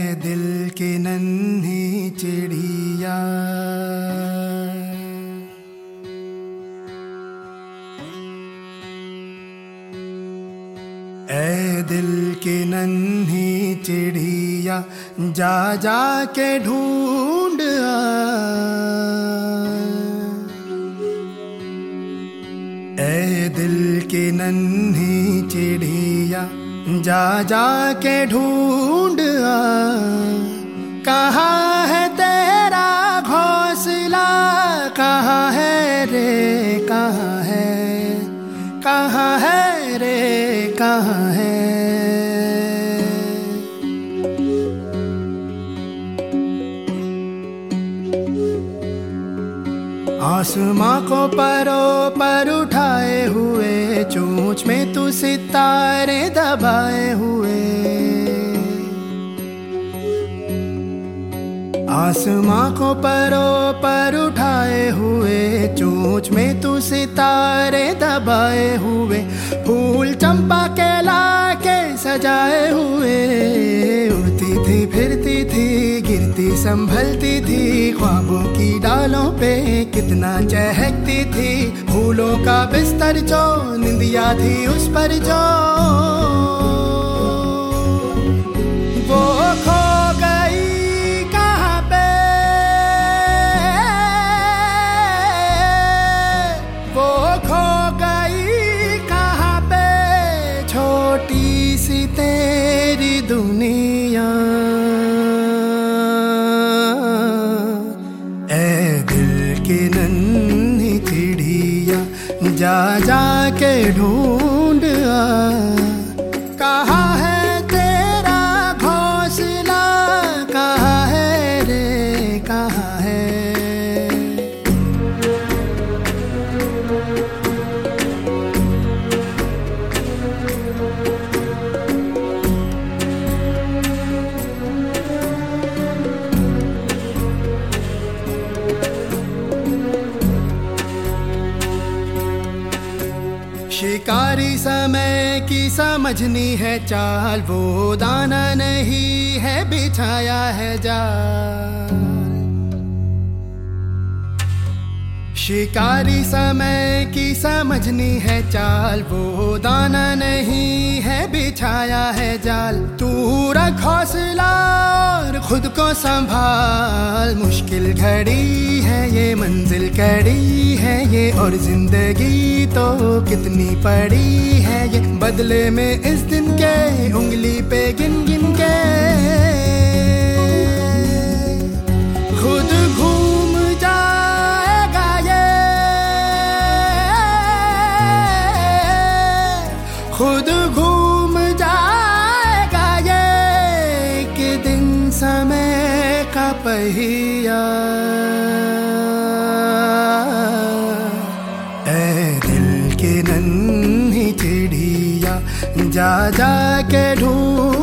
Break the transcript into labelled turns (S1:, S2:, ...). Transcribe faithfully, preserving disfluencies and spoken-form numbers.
S1: दिल की नन्ही चिड़िया, ऐ दिल की नन्ही चिड़िया, जा जा के ढूंढ आ, ऐ दिल की नन्ही चिड़िया, जा जा के ढूंढ आ, कहाँ है तेरा घोंसला, कहाँ है रे कहाँ है, कहाँ है रे कहाँ है। आसमां को परों पर उठाए हुए, चोंच में तू सितारे दबाए हुए, आसमां को परों पर उठाए हुए, चोंच में तू सितारे दबाए हुए, फूल चंपा के लाके सजाए हुए, उड़ती थी फिरती थी गिरती संभलती थी, ख्वाबों की डालों पे कितना चहकती थी, फूलों का बिस्तर जो निंदिया थी उस पर जो, वो खो गई कहाँ पे, वो खो गई कहाँ पे, छोटी सी तेरी दुनिया, ऐ दिल की नन्ही चिड़िया, जा जा के ढूंढ आ, कहाँ है तेरा घोंसला, कहाँ है रे कहाँ है। शिकारी समय की समझनी है चाल, वो दाना नहीं है बिछाया है जाल, शिकारी समय की समझनी है चाल, वो दाना नहीं है बिछाया है जाल, तू रख हौसला और खुद को संभाल, मुश्किल घड़ी है ये मंजिल कड़ी है ये, और जिंदगी तो कितनी पड़ी है ये, बदले में इस दिन के उंगली पे गिन गिन के, खुद घूम जाएगा ये, खुद घूम जाएगा ये, कि दिन समय का पहिया, ऐ दिल की नन्ही चिड़िया, जा जा के ढूंढ